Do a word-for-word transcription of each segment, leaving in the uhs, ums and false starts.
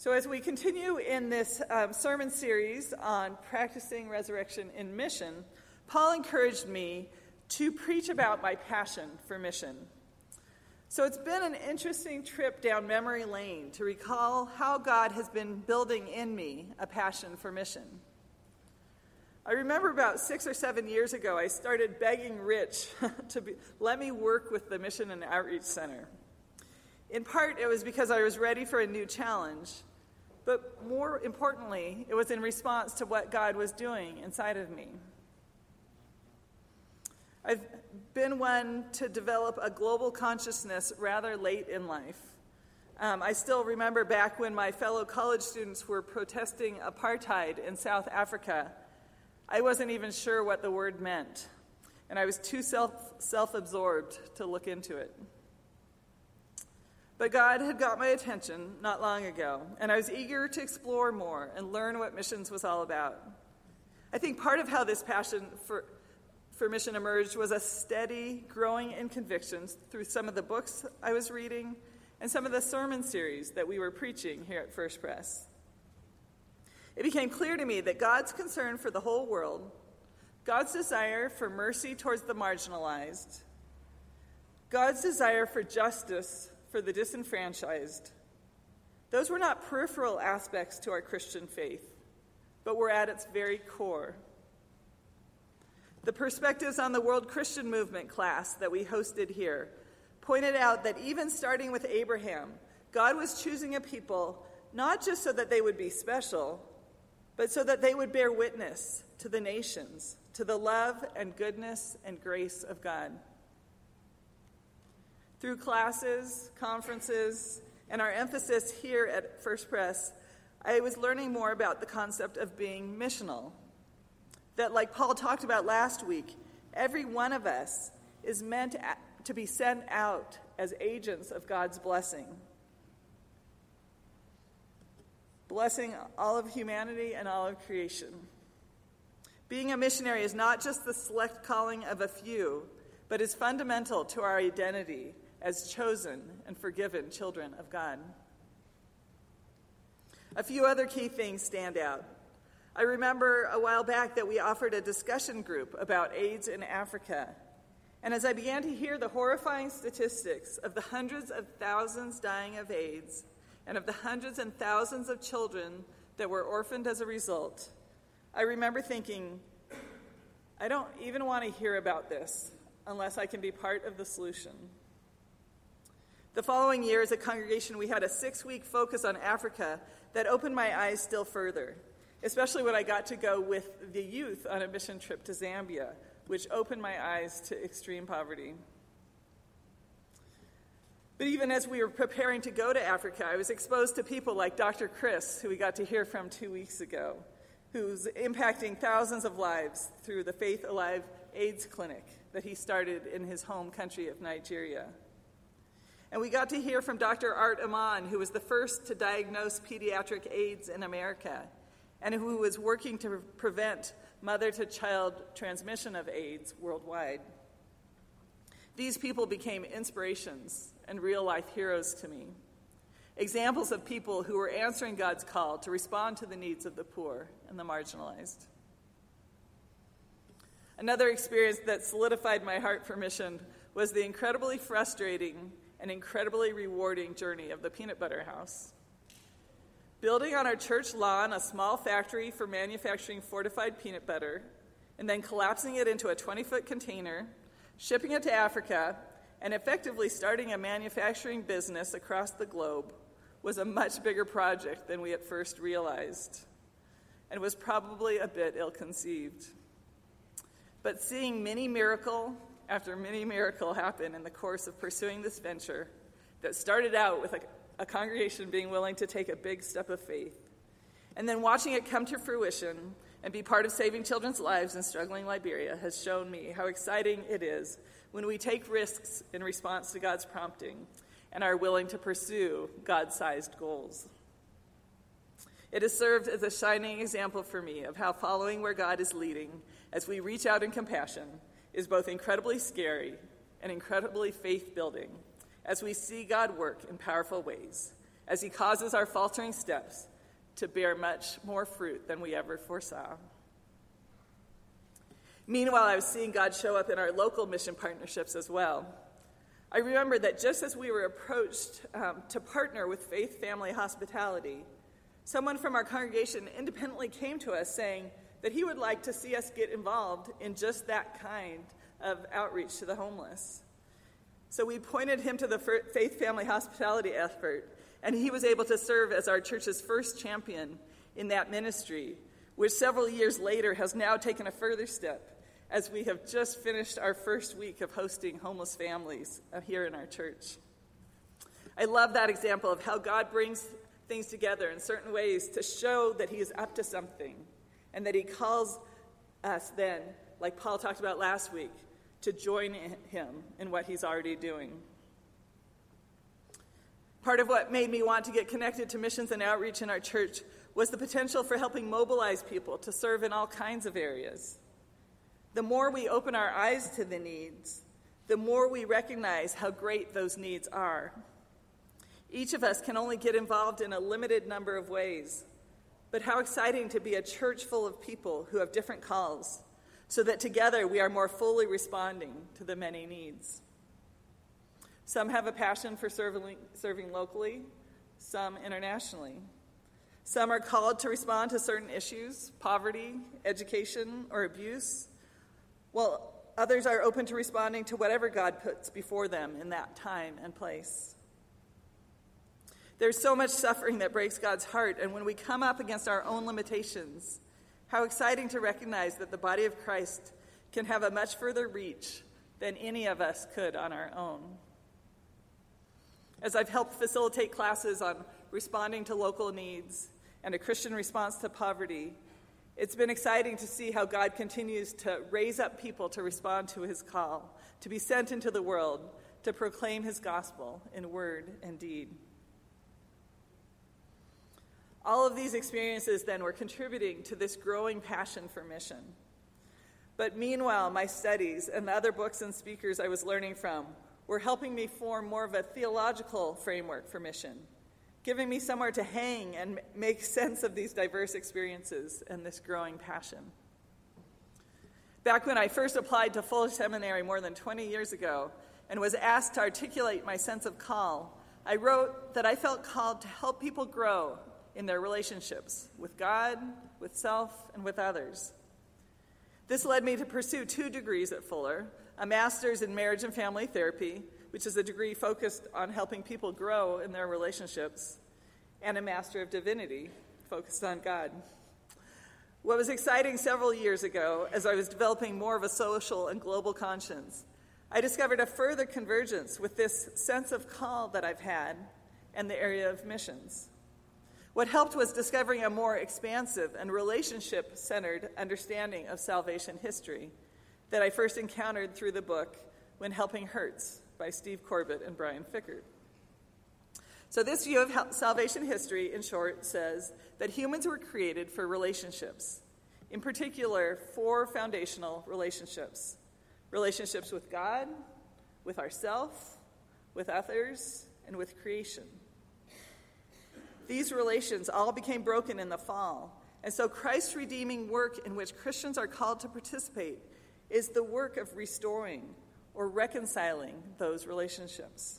So as we continue in this um, sermon series on practicing resurrection in mission, Paul encouraged me to preach about my passion for mission. So it's been an interesting trip down memory lane to recall how God has been building in me a passion for mission. I remember about six or seven years ago, I started begging Rich to be, let me work with the Mission and Outreach Center. In part, it was because I was ready for a new challenge, but more importantly, it was in response to what God was doing inside of me. I've been one to develop a global consciousness rather late in life. Um, I still remember back when my fellow college students were protesting apartheid in South Africa. I wasn't even sure what the word meant, and I was too self, self-absorbed to look into it. But God had got my attention not long ago, and I was eager to explore more and learn what missions was all about. I think part of how this passion for, for mission emerged was a steady growing in convictions through some of the books I was reading and some of the sermon series that we were preaching here at First Pres. It became clear to me that God's concern for the whole world, God's desire for mercy towards the marginalized, God's desire for justice for the disenfranchised, those were not peripheral aspects to our Christian faith, but were at its very core. The Perspectives on the World Christian Movement class that we hosted here pointed out that even starting with Abraham, God was choosing a people not just so that they would be special, but so that they would bear witness to the nations, to the love and goodness and grace of God. Through classes, conferences, and our emphasis here at First Pres, I was learning more about the concept of being missional. That, like Paul talked about last week, every one of us is meant to be sent out as agents of God's blessing. Blessing all of humanity and all of creation. Being a missionary is not just the select calling of a few, but is fundamental to our identity as chosen and forgiven children of God. A few other key things stand out. I remember a while back that we offered a discussion group about AIDS in Africa. And as I began to hear the horrifying statistics of the hundreds of thousands dying of AIDS, and of the hundreds and thousands of children that were orphaned as a result, I remember thinking, I don't even want to hear about this unless I can be part of the solution. The following year, as a congregation, we had a six-week focus on Africa that opened my eyes still further, especially when I got to go with the youth on a mission trip to Zambia, which opened my eyes to extreme poverty. But even as we were preparing to go to Africa, I was exposed to people like Doctor Chris, who we got to hear from two weeks ago, who's impacting thousands of lives through the Faith Alive AIDS clinic that he started in his home country of Nigeria. And we got to hear from Doctor Art Aman, who was the first to diagnose pediatric AIDS in America, and who was working to prevent mother-to-child transmission of AIDS worldwide. These people became inspirations and real-life heroes to me, examples of people who were answering God's call to respond to the needs of the poor and the marginalized. Another experience that solidified my heart for mission was the incredibly frustrating and incredibly rewarding journey of the Peanut Butter House. Building on our church lawn a small factory for manufacturing fortified peanut butter, and then collapsing it into a twenty-foot container, shipping it to Africa, and effectively starting a manufacturing business across the globe was a much bigger project than we at first realized, and was probably a bit ill-conceived. But seeing many miracle after many miracle happen in the course of pursuing this venture that started out with a, a congregation being willing to take a big step of faith, and then watching it come to fruition and be part of saving children's lives in struggling Liberia has shown me how exciting it is when we take risks in response to God's prompting and are willing to pursue God-sized goals. It has served as a shining example for me of how following where God is leading as we reach out in compassion is both incredibly scary and incredibly faith-building as we see God work in powerful ways as he causes our faltering steps to bear much more fruit than we ever foresaw. Meanwhile, I was seeing God show up in our local mission partnerships as well. I remember that just as we were approached um, to partner with Faith Family Hospitality, someone from our congregation independently came to us saying that he would like to see us get involved in just that kind of outreach to the homeless. So we pointed him to the Faith Family Hospitality effort, and he was able to serve as our church's first champion in that ministry, which several years later has now taken a further step as we have just finished our first week of hosting homeless families here in our church. I love that example of how God brings things together in certain ways to show that he is up to something, and that he calls us then, like Paul talked about last week, to join him in what he's already doing. Part of what made me want to get connected to missions and outreach in our church was the potential for helping mobilize people to serve in all kinds of areas. The more we open our eyes to the needs, the more we recognize how great those needs are. Each of us can only get involved in a limited number of ways, but how exciting to be a church full of people who have different calls, so that together we are more fully responding to the many needs. Some have a passion for serving, serving locally, some internationally. Some are called to respond to certain issues, poverty, education, or abuse, while others are open to responding to whatever God puts before them in that time and place. There's so much suffering that breaks God's heart, and when we come up against our own limitations, how exciting to recognize that the body of Christ can have a much further reach than any of us could on our own. As I've helped facilitate classes on responding to local needs and a Christian response to poverty, it's been exciting to see how God continues to raise up people to respond to his call, to be sent into the world, to proclaim his gospel in word and deed. All of these experiences then were contributing to this growing passion for mission. But meanwhile, my studies and the other books and speakers I was learning from were helping me form more of a theological framework for mission, giving me somewhere to hang and make sense of these diverse experiences and this growing passion. Back when I first applied to Fuller Seminary more than twenty years ago and was asked to articulate my sense of call, I wrote that I felt called to help people grow in their relationships with God, with self, and with others. This led me to pursue two degrees at Fuller, a master's in marriage and family therapy, which is a degree focused on helping people grow in their relationships, and a Master of Divinity, focused on God. What was exciting several years ago, as I was developing more of a social and global conscience, I discovered a further convergence with this sense of call that I've had and the area of missions. What helped was discovering a more expansive and relationship-centered understanding of salvation history that I first encountered through the book When Helping Hurts by Steve Corbett and Brian Fickert. So this view of salvation history, in short, says that humans were created for relationships, in particular, four foundational relationships. Relationships with God, with ourselves, with others, and with creation. These relations all became broken in the fall, and so Christ's redeeming work in which Christians are called to participate is the work of restoring or reconciling those relationships.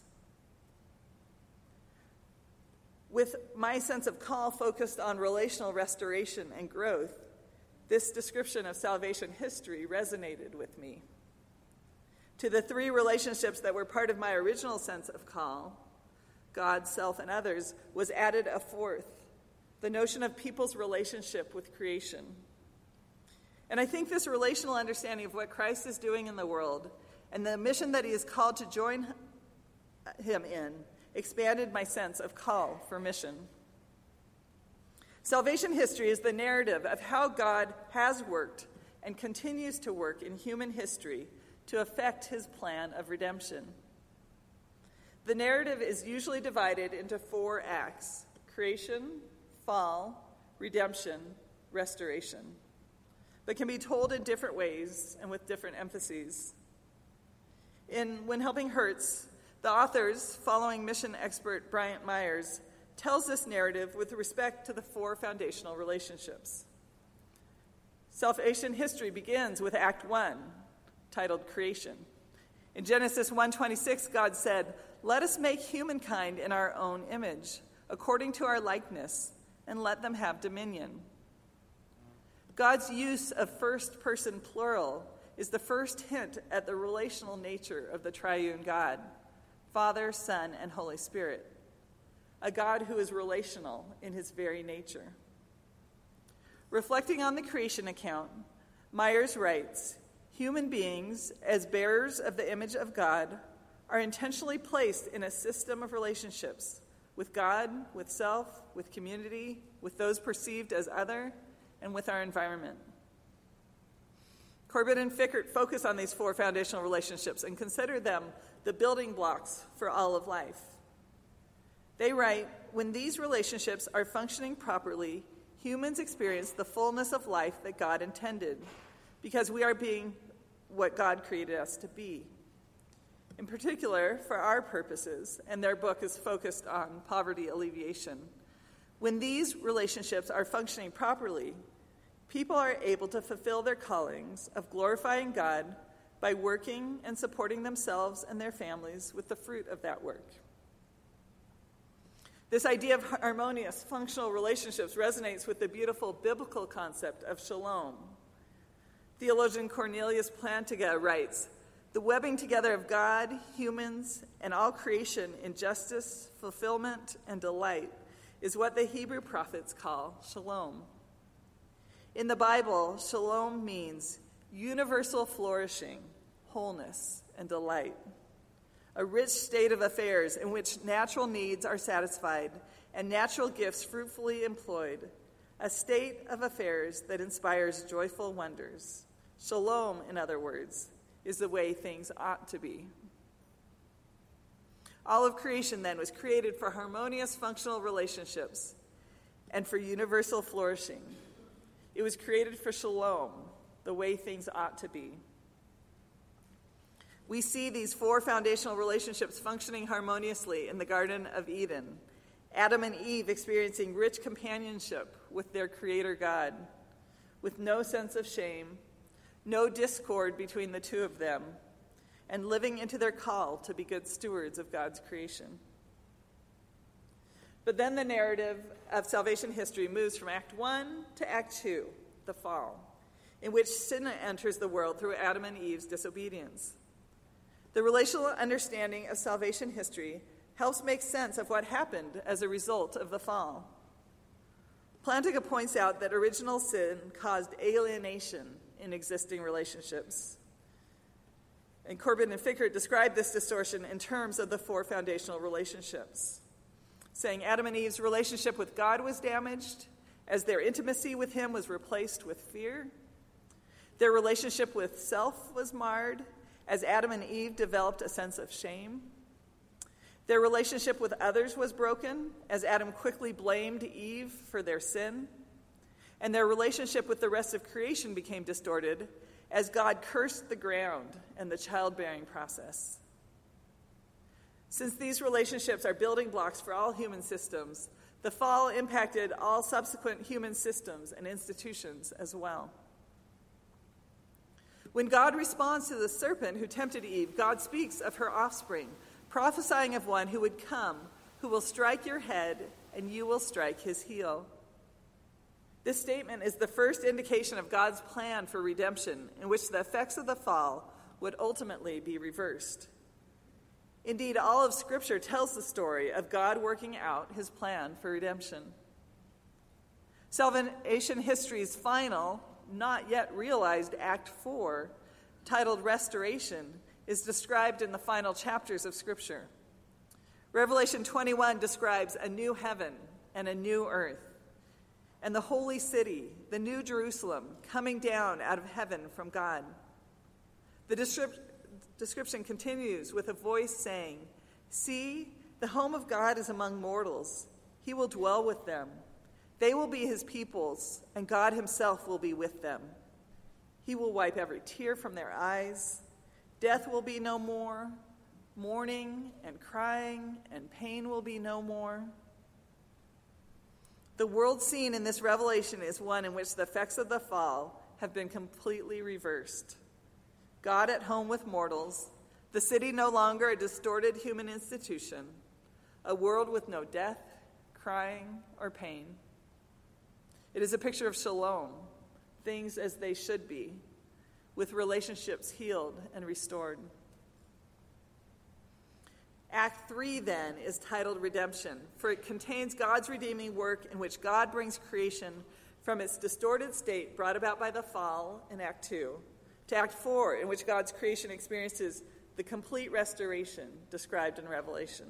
With my sense of call focused on relational restoration and growth, this description of salvation history resonated with me. To the three relationships that were part of my original sense of call, God, self, and others, was added a fourth, the notion of people's relationship with creation. And I think this relational understanding of what Christ is doing in the world and the mission that he is called to join him in expanded my sense of call for mission. Salvation history is the narrative of how God has worked and continues to work in human history to effect his plan of redemption. The narrative is usually divided into four acts: creation, fall, redemption, restoration, but can be told in different ways and with different emphases. In When Helping Hurts, the authors, following mission expert Bryant Myers, tells this narrative with respect to the four foundational relationships. Salvation history begins with Act one, titled Creation. In Genesis one twenty-six, God said, "Let us make humankind in our own image, according to our likeness, and let them have dominion." God's use of first-person plural is the first hint at the relational nature of the triune God, Father, Son, and Holy Spirit, a God who is relational in his very nature. Reflecting on the creation account, Myers writes, "Human beings, as bearers of the image of God, are intentionally placed in a system of relationships with God, with self, with community, with those perceived as other, and with our environment." Corbett and Fickert focus on these four foundational relationships and consider them the building blocks for all of life. They write, "When these relationships are functioning properly, humans experience the fullness of life that God intended, because we are being what God created us to be. In particular, for our purposes," and their book is focused on poverty alleviation, "when these relationships are functioning properly, people are able to fulfill their callings of glorifying God by working and supporting themselves and their families with the fruit of that work." This idea of harmonious, functional relationships resonates with the beautiful biblical concept of shalom. Theologian Cornelius Plantinga writes, "The webbing together of God, humans, and all creation in justice, fulfillment, and delight is what the Hebrew prophets call shalom." In the Bible, shalom means universal flourishing, wholeness, and delight. A rich state of affairs in which natural needs are satisfied and natural gifts fruitfully employed. A state of affairs that inspires joyful wonders. Shalom, in other words, is the way things ought to be. All of creation, then, was created for harmonious, functional relationships and for universal flourishing. It was created for shalom, the way things ought to be. We see these four foundational relationships functioning harmoniously in the Garden of Eden. Adam and Eve experiencing rich companionship with their Creator God, with no sense of shame, no discord between the two of them, and living into their call to be good stewards of God's creation. But then the narrative of salvation history moves from Act one to Act two, the fall, in which sin enters the world through Adam and Eve's disobedience. The relational understanding of salvation history helps make sense of what happened as a result of the fall. Plantinga points out that original sin caused alienation in existing relationships. And Corbett and Fickert describe this distortion in terms of the four foundational relationships, saying Adam and Eve's relationship with God was damaged as their intimacy with him was replaced with fear. Their relationship with self was marred as Adam and Eve developed a sense of shame. Their relationship with others was broken as Adam quickly blamed Eve for their sin. And their relationship with the rest of creation became distorted as God cursed the ground and the childbearing process. Since these relationships are building blocks for all human systems, the fall impacted all subsequent human systems and institutions as well. When God responds to the serpent who tempted Eve, God speaks of her offspring, prophesying of one who would come, who will strike your head, and you will strike his heel. This statement is the first indication of God's plan for redemption, in which the effects of the fall would ultimately be reversed. Indeed, all of Scripture tells the story of God working out his plan for redemption. Salvation history's final, not yet realized Act four, titled Restoration, is described in the final chapters of Scripture. Revelation twenty-one describes a new heaven and a new earth, and the holy city, the new Jerusalem, coming down out of heaven from God. The description description continues with a voice saying, "See, the home of God is among mortals. He will dwell with them. They will be his peoples, and God himself will be with them. He will wipe every tear from their eyes. Death will be no more. Mourning and crying and pain will be no more. The world scene in this revelation is one in which the effects of the fall have been completely reversed. God at home with mortals, the city no longer a distorted human institution, a world with no death, crying, or pain. It is a picture of shalom, things as they should be, with relationships healed and restored. Act three, then, is titled Redemption, for it contains God's redeeming work in which God brings creation from its distorted state brought about by the fall in Act two, to Act four, in which God's creation experiences the complete restoration described in Revelation.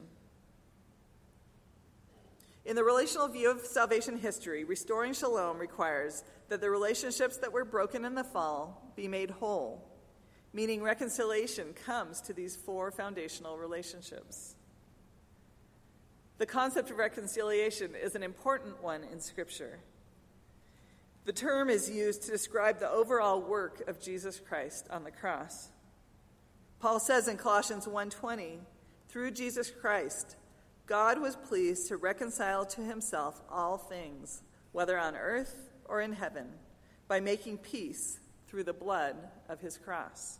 In the relational view of salvation history, restoring shalom requires that the relationships that were broken in the fall be made whole, meaning reconciliation comes to these four foundational relationships. The concept of reconciliation is an important one in Scripture. The term is used to describe the overall work of Jesus Christ on the cross. Paul says in Colossians one twenty, "Through Jesus Christ, God was pleased to reconcile to himself all things, whether on earth or in heaven, by making peace through the blood of his cross."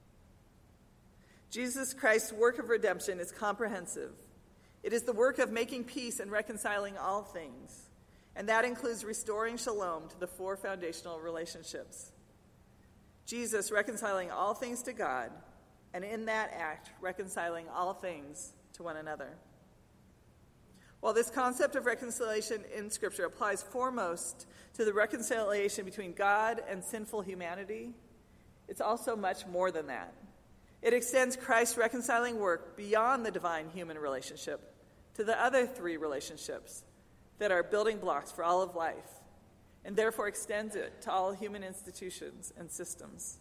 Jesus Christ's work of redemption is comprehensive. It is the work of making peace and reconciling all things, and that includes restoring shalom to the four foundational relationships. Jesus reconciling all things to God, and in that act, reconciling all things to one another. While this concept of reconciliation in Scripture applies foremost to the reconciliation between God and sinful humanity, it's also much more than that. It extends Christ's reconciling work beyond the divine human relationship to the other three relationships that are building blocks for all of life, and therefore extends it to all human institutions and systems.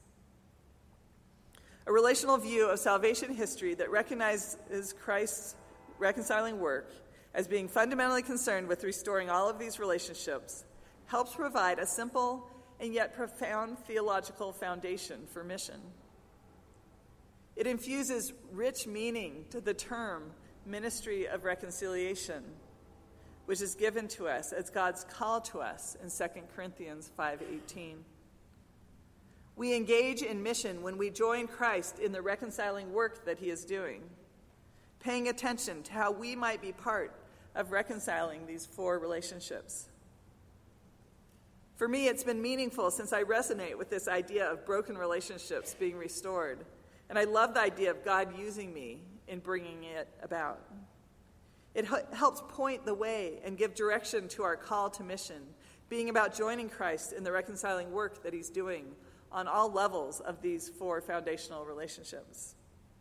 A relational view of salvation history that recognizes Christ's reconciling work as being fundamentally concerned with restoring all of these relationships helps provide a simple and yet profound theological foundation for mission. It infuses rich meaning to the term ministry of reconciliation, which is given to us as God's call to us in Second Corinthians five eighteen. We engage in mission when we join Christ in the reconciling work that he is doing, paying attention to how we might be part of reconciling these four relationships. For me, it's been meaningful since I resonate with this idea of broken relationships being restored, and I love the idea of God using me in bringing it about. It h- helps point the way and give direction to our call to mission, being about joining Christ in the reconciling work that he's doing on all levels of these four foundational relationships.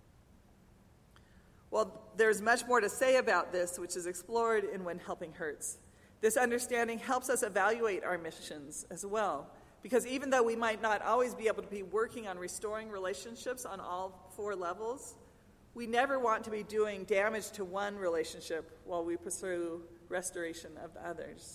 Well, there's much more to say about this, which is explored in When Helping Hurts. This understanding helps us evaluate our missions as well, because even though we might not always be able to be working on restoring relationships on all four levels, we never want to be doing damage to one relationship while we pursue restoration of the others.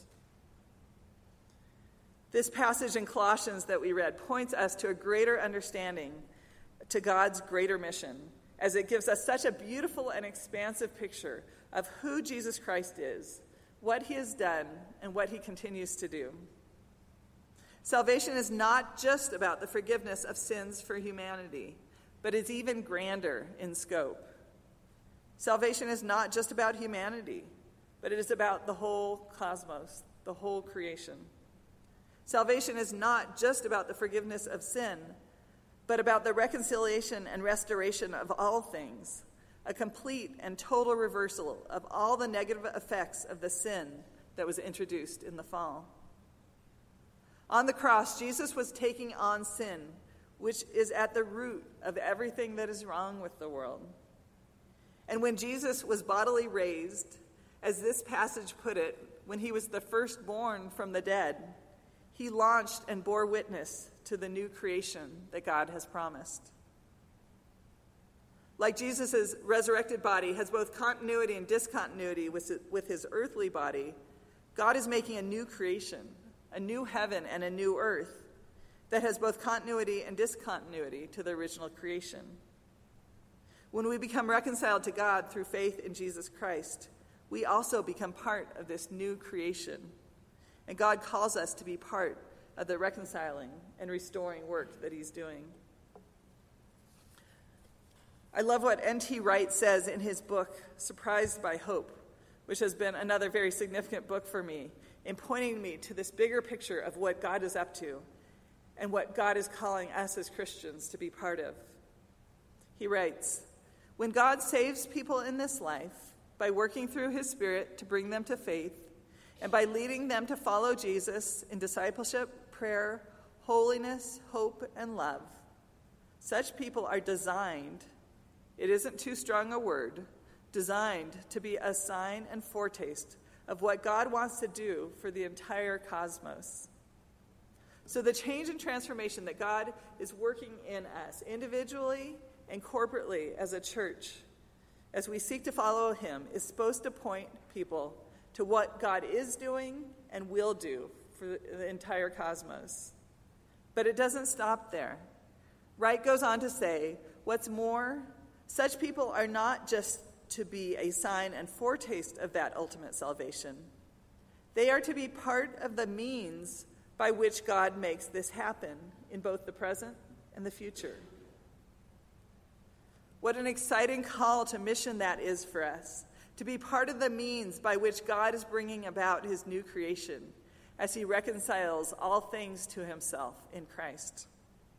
This passage in Colossians that we read points us to a greater understanding to God's greater mission, as it gives us such a beautiful and expansive picture of who Jesus Christ is, what he has done, and what he continues to do. Salvation is not just about the forgiveness of sins for humanity, but it's even grander in scope. Salvation is not just about humanity, but it is about the whole cosmos, the whole creation. Salvation is not just about the forgiveness of sin, but about the reconciliation and restoration of all things, a complete and total reversal of all the negative effects of the sin that was introduced in the fall. On the cross, Jesus was taking on sin, which is at the root of everything that is wrong with the world. And when Jesus was bodily raised, as this passage put it, when he was the firstborn from the dead, he launched and bore witness to the new creation that God has promised. Like Jesus' resurrected body has both continuity and discontinuity with his earthly body, God is making a new creation, a new heaven and a new earth that has both continuity and discontinuity to the original creation. When we become reconciled to God through faith in Jesus Christ, we also become part of this new creation And God calls us to be part of the reconciling and restoring work that he's doing. I love what N T Wright says in his book, Surprised by Hope, which has been another very significant book for me in pointing me to this bigger picture of what God is up to and what God is calling us as Christians to be part of. He writes, "When God saves people in this life by working through his Spirit to bring them to faith and by leading them to follow Jesus in discipleship, prayer, holiness, hope, and love, such people are designed, it isn't too strong a word, designed to be a sign and foretaste of what God wants to do for the entire cosmos." So the change and transformation that God is working in us individually and corporately as a church, as we seek to follow him, is supposed to point people to what God is doing and will do for the entire cosmos. But it doesn't stop there. Wright goes on to say, what's more, such people are not just to be a sign and foretaste of that ultimate salvation. They are to be part of the means by which God makes this happen in both the present and the future. What an exciting call to mission that is for us, to be part of the means by which God is bringing about his new creation as he reconciles all things to himself in Christ.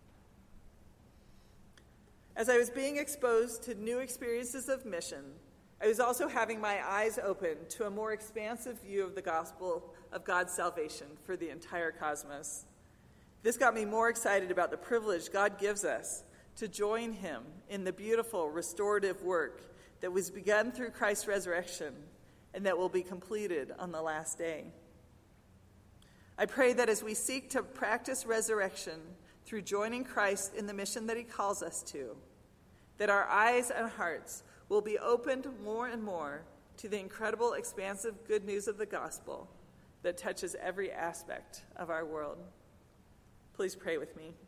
As I was being exposed to new experiences of mission, I was also having my eyes open to a more expansive view of the gospel of God's salvation for the entire cosmos. This got me more excited about the privilege God gives us to join him in the beautiful restorative work that was begun through Christ's resurrection and that will be completed on the last day. I pray that as we seek to practice resurrection through joining Christ in the mission that he calls us to, that our eyes and hearts will be opened more and more to the incredible, expansive good news of the gospel that touches every aspect of our world. Please pray with me.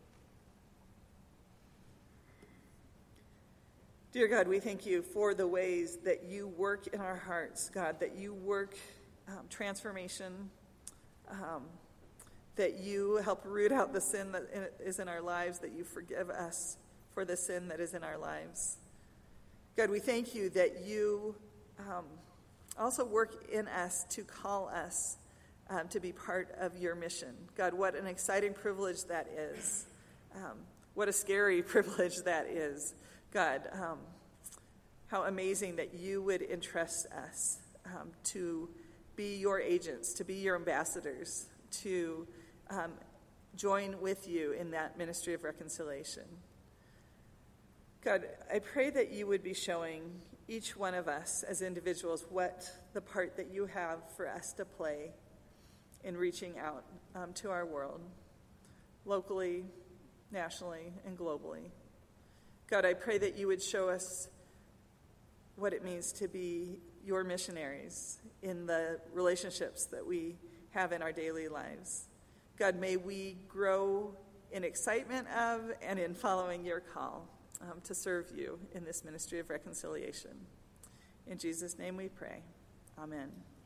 Dear God, we thank you for the ways that you work in our hearts, God, that you work um, transformation, um, that you help root out the sin that is in our lives, that you forgive us for the sin that is in our lives. God, we thank you that you um, also work in us to call us um, to be part of your mission. God, what an exciting privilege that is. Um, what a scary privilege that is. God, um, how amazing that you would entrust us um, to be your agents, to be your ambassadors, to um, join with you in that ministry of reconciliation. God, I pray that you would be showing each one of us as individuals what the part that you have for us to play in reaching out um, to our world, locally, nationally, and globally. God, I pray that you would show us what it means to be your missionaries in the relationships that we have in our daily lives. God, may we grow in excitement of and in following your call um, to serve you in this ministry of reconciliation. In Jesus' name we pray. Amen.